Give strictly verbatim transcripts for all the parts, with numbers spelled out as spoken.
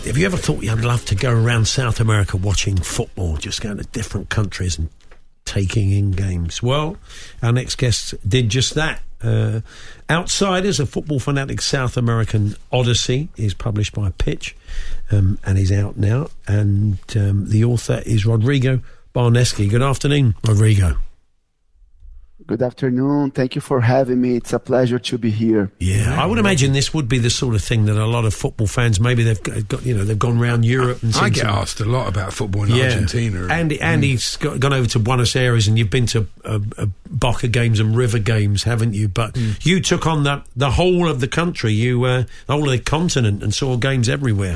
Have you ever thought you'd love to go around South America watching football, just going to different countries and taking in games? Well, our next guest did just that. Uh, Outsiders, a football fanatic South American odyssey, is published by Pitch um, and is out now. And um, the author is Rodrigo Barneski. Good afternoon, Rodrigo. Good afternoon. Thank you for having me. It's a pleasure to be here. Yeah, I would imagine this would be the sort of thing that a lot of football fans, maybe they've got, you know, they've gone around Europe and seen I get some, asked a lot about football in yeah. Argentina. Andy, Andy's mm. got, gone over to Buenos Aires, and you've been to uh, uh, Boca games and River games, haven't you? But mm. you took on the the whole of the country, you uh, the whole of the continent, and saw games everywhere.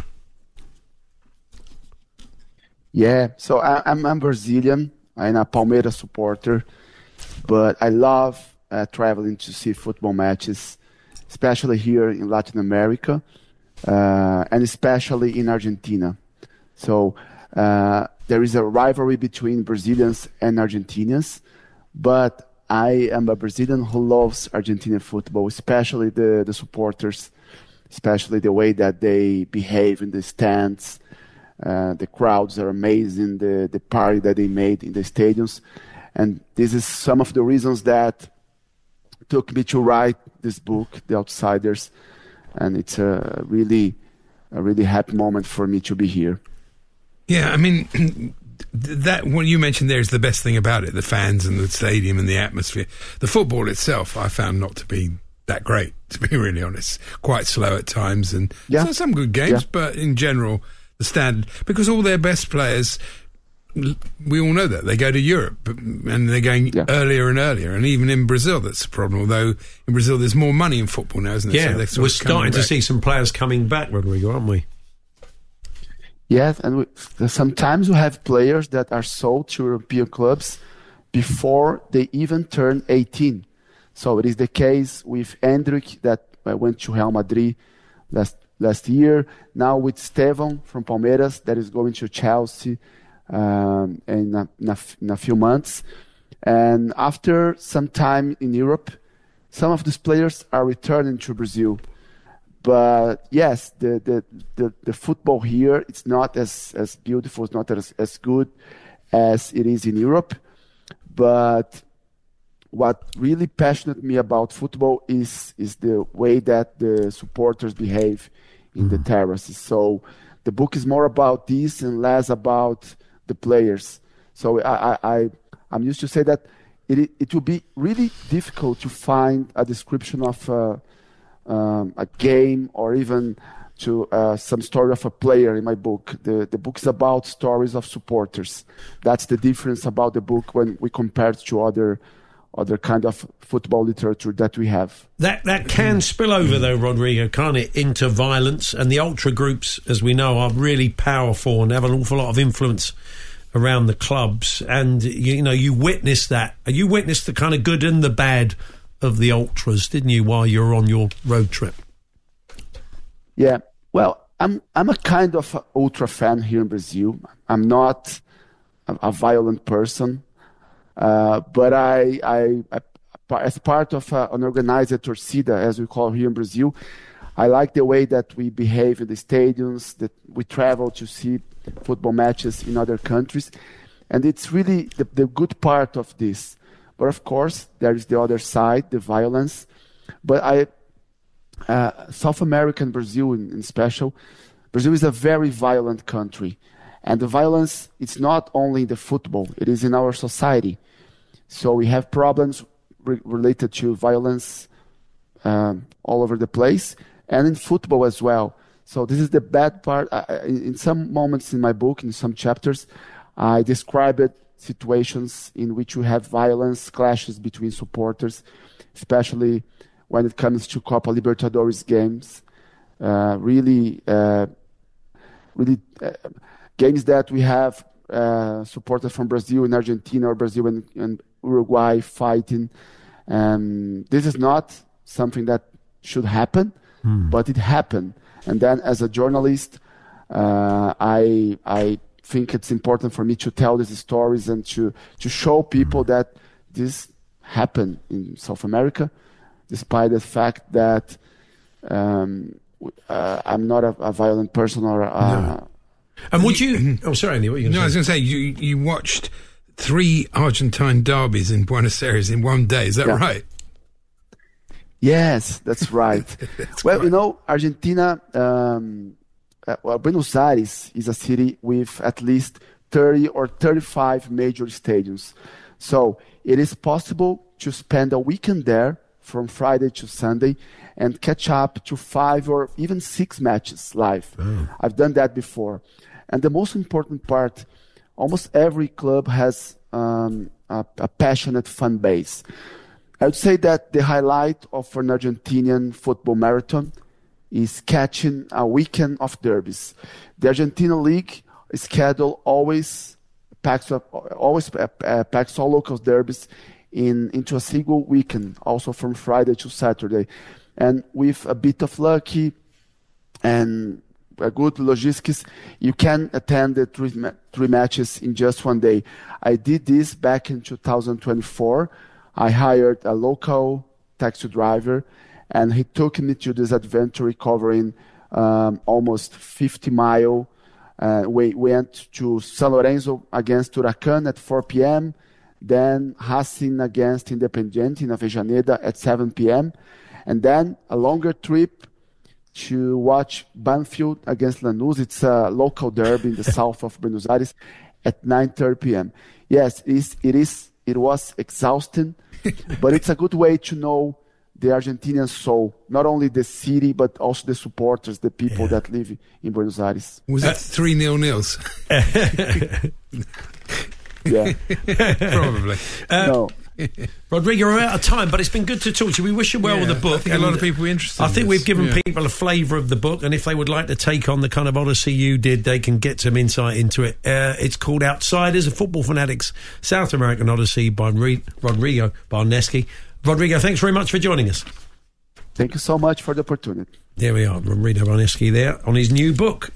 Yeah, so I, I'm, I'm Brazilian. I'm a Palmeiras supporter. But I love uh, traveling to see football matches, especially here in Latin America, uh, and especially in Argentina. So uh, there is a rivalry between Brazilians and Argentinians, but I am a Brazilian who loves Argentinian football, especially the, the supporters, especially the way that they behave in the stands. Uh, the crowds are amazing, the, the party that they made in the stadiums. And this is some of the reasons that took me to write this book, The Outsiders. And it's a really, a really happy moment for me to be here. Yeah, I mean, that what you mentioned there is the best thing about it, the fans and the stadium and the atmosphere. The football itself, I found not to be that great, to be really honest. Quite slow at times, and yeah. so some good games, yeah. but in general, the standard, because all their best players, we all know that they go to Europe, and they're going yeah. earlier and earlier. And even in Brazil, that's a problem. Although in Brazil, there's more money in football now, isn't there? Yeah, so we're starting to see some players coming back, Rodrigo, aren't we? Yes, and we, sometimes we have players that are sold to European clubs before they even turn eighteen. So it is the case with Endrick that went to Real Madrid last last year. Now with Estevão from Palmeiras that is going to Chelsea. Um, in, a, in, a, in a few months. And after some time in Europe, some of these players are returning to Brazil. But yes, the, the, the, the football here, it's not as, as beautiful, it's not as, as good as it is in Europe. But what really passionate me about football is, is the way that the supporters behave in mm-hmm. the terraces. So the book is more about this and less about the players. So I, I, I, I'm used to say that it it will be really difficult to find a description of uh, um, a game or even to uh, some story of a player in my book. The the book is about stories of supporters. That's the difference about the book when we compare it to other other kind of football literature that we have. That that can spill over, though, Rodrigo, can't it, into violence? And the ultra groups, as we know, are really powerful and have an awful lot of influence around the clubs. And, you know, you witnessed that. You witnessed the kind of good and the bad of the ultras, didn't you, while you were on your road trip? Yeah. Well, I'm I'm a kind of a ultra fan here in Brazil. I'm not a, a violent person. Uh, but I, I, I, as part of uh, an organized torcida, as we call here in Brazil, I like the way that we behave in the stadiums, that we travel to see football matches in other countries. And it's really the, the good part of this. But of course, there is the other side, the violence. But I, uh, South America and Brazil in, in special, Brazil is a very violent country. And the violence, it's not only in the football, it is in our society. So we have problems re- related to violence um, all over the place, and in football as well. So this is the bad part. I, in some moments in my book, in some chapters, I described situations in which we have violence, clashes between supporters, especially when it comes to Copa Libertadores games. Uh, really, uh, really uh, games that we have uh, supporters from Brazil and Argentina, or Brazil and, and Uruguay fighting. Um, this is not something that should happen, mm. but it happened. And then, as a journalist, uh, I I think it's important for me to tell these stories and to to show people mm. that this happened in South America, despite the fact that um, uh, I'm not a, a violent person or. Uh, no. And would you? Oh, sorry, Andy. What are you going to say? No, I was going to say you you watched three Argentine derbies in Buenos Aires in one day. Is that yeah. right? Yes, that's right. that's well, great. You know, Argentina. Um, uh, well, Buenos Aires is a city with at least thirty or thirty-five major stadiums, so it is possible to spend a weekend there from Friday to Sunday and catch up to five or even six matches live. Oh. I've done that before. And the most important part, almost every club has um, a, a passionate fan base. I would say that the highlight of an Argentinian football marathon is catching a weekend of derbies. The Argentina League schedule always packs up, always uh, packs all local derbies in into a single weekend, also from Friday to Saturday. And with a bit of lucky and a good logistics, you can attend the three, ma- three matches in just one day. I did this back in two thousand twenty-four. I hired a local taxi driver, and he took me to this adventure covering um, almost fifty mile. Uh, we went to San Lorenzo against Huracan at four p.m., then Racing against Independiente in Avejaneda at seven p.m., and then a longer trip to watch Banfield against Lanús. It's a local derby in the south of Buenos Aires at nine thirty p.m. Yes, it is, it is. It was exhausting, but it's a good way to know the Argentinian soul, not only the city, but also the supporters, the people yeah. that live in Buenos Aires. Was it three nil nils? Yeah. Probably. Uh, no. Rodrigo, we're out of time, but it's been good to talk to you. We wish you well yeah, with the book. I think a lot of people are interested. I think in we've given yeah. people a flavour of the book, and if they would like to take on the kind of odyssey you did, they can get some insight into it. Uh, it's called Outsiders, a Football Fanatics South American Odyssey by Re- Rodrigo Barneski. Rodrigo, thanks very much for joining us. Thank you so much for the opportunity. There we are, Rodrigo Barneski there on his new book.